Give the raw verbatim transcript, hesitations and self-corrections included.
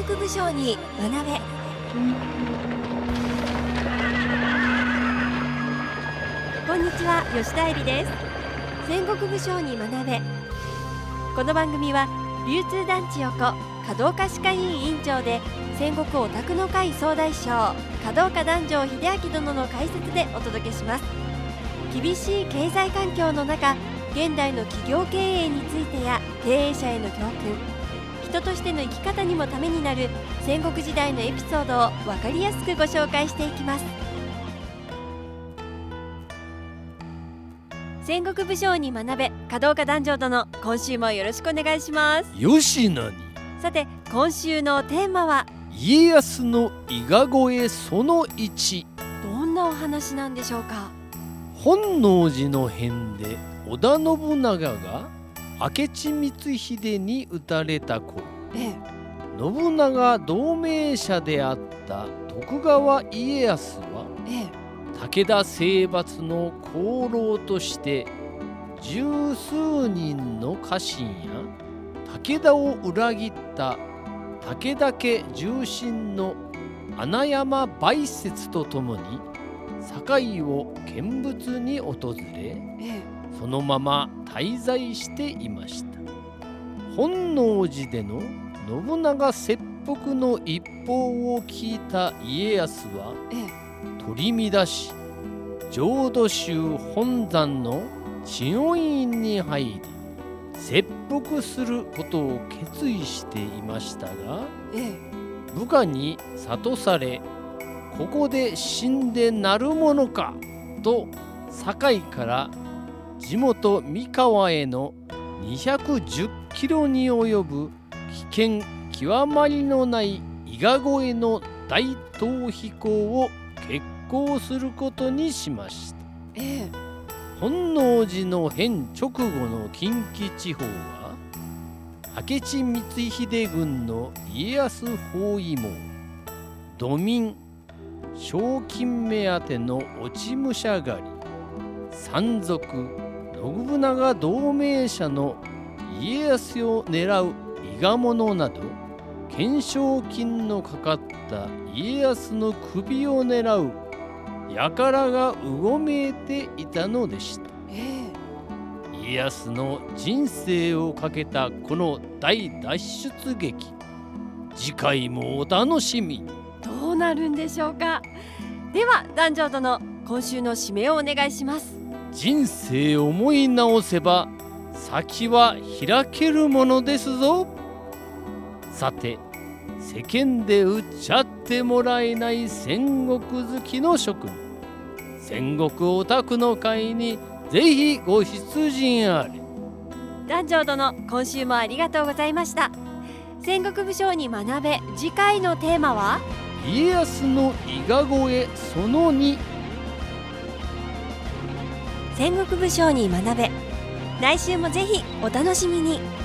国武将に学べ。こんにちは、吉田恵里です。戦国武将に学べ。この番組は流通団地横華道家歯科医院院長で戦国オタクの会総大将華道家壇上秀明殿の解説でお届けします。厳しい経済環境の中、現代の企業経営についてや経営者への教訓、人としての生き方にもためになる戦国時代のエピソードを分かりやすくご紹介していきます。戦国武将に学べ、華道家壇上殿、今週もよろしくお願いします。 よしなに。 さて、今週のテーマは家康の伊賀越えそのいち。 どんなお話なんでしょうか。 本能寺の変で織田信長が明智光秀に討たれた頃、 ええ、 信長同盟者であった徳川家康は、 ええ、 武田征伐の功労として十数人の家臣や武田を裏切った武田家重臣の穴山梅雪とともに堺を見物に訪れ、 ええ、 そのまま滞在していました。本能寺での信長切腹の一報を聞いた家康は、 ええ、 取り乱し浄土宗本山の知恩院に入り切腹することを決意していましたが、 ええ、 部下に諭され、ここで死んでなるものかと堺から地元三河へのにひゃくじゅっキロに及ぶ危険極まりのない伊賀越えの大逃避行を決行することにしました。 ええ、 本能寺の変直後の近畿地方は明智光秀軍の家康包囲網、土民、賞金目当ての落ち武者狩り、山賊、信長同盟者の家康を狙う伊賀者など、懸賞金のかかった家康の首を狙う輩がうごめいていたのでした。 ええ、家康の人生をかけたこの大脱出劇、次回もお楽しみに。 どうなるんでしょうか。では壇上殿、今週の締めをお願いします。 人生を思い直せば先は開けるものですぞ。さて、世間で売っちゃってもらえない戦国好きの諸君、戦国オタクの会にぜひご出陣あれ。 壇上殿、今週もありがとうございました。戦国武将に学べ、次回のテーマは家康の伊賀越えそのに。 戦国武将に学べ、来週もぜひお楽しみに。